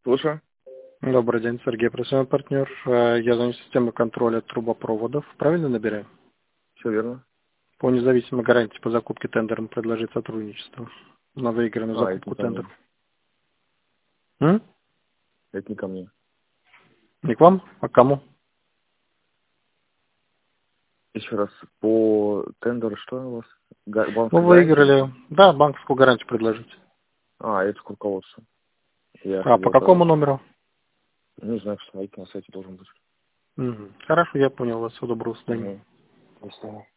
Слушаю. Добрый день, Сергей, профессиональный партнер. Я звоню с системы контроля трубопроводов. Правильно набираю? Все верно. По независимой гарантии по закупке тендером предложить сотрудничество на выигранную Это не закупку ко мне. тендеров. М? Это не ко мне. Не к вам, а к кому? Еще раз. По тендеру что у вас? Вы Банковская гарантия? выиграли, да, банковскую гарантию предложить. Это к руководству. Я А по хотел какому отправить. номеру? Не знаю, что на сайте должен быть. Хорошо, я понял вас. Всего доброго, до свидания. Угу. До свидания.